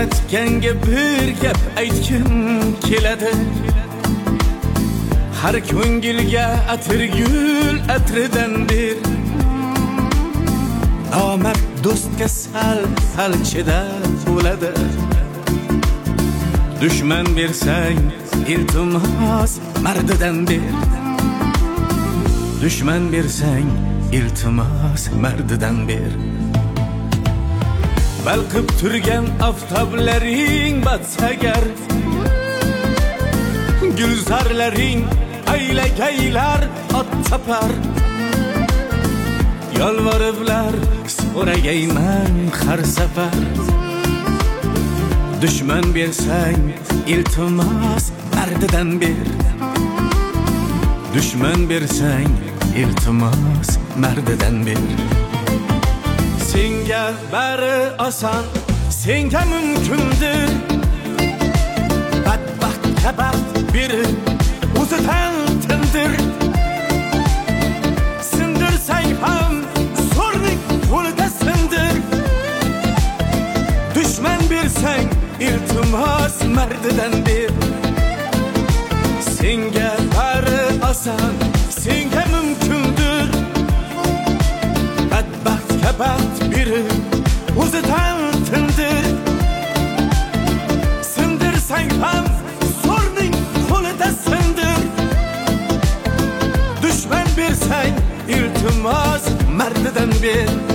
yaratganga bir gap aytgim keladi. Har ko'ngilga atirgul atridan bir. Omad do'stga sal chidab bo'ladi. Dushman bersang iltimos mardidan ber. Dushman bersang iltimos mardidan ber. Balqib turgan oftoblaring batsagar, gulzarlaring aylagaylar ot chopar. Yolvoriblar so'ragayman har safar. Dushman bersang iltimos mardidan ber. Dushman bersang iltimos mardidan ber. Senga bari oson, senga mumkindir. Badbaxtga baxt berib o'zidan tindir. Sindirsang ham zo'rning qo'lida sindir. Dushman bersang iltimos mardidan ber. Senga bari oson, senga mumkindir. Badbaxtga baxt berib o'zidan tindir. Sindirsang ham zo'rning qo'lida sindir. Dushman bersang iltimos mardidan ber.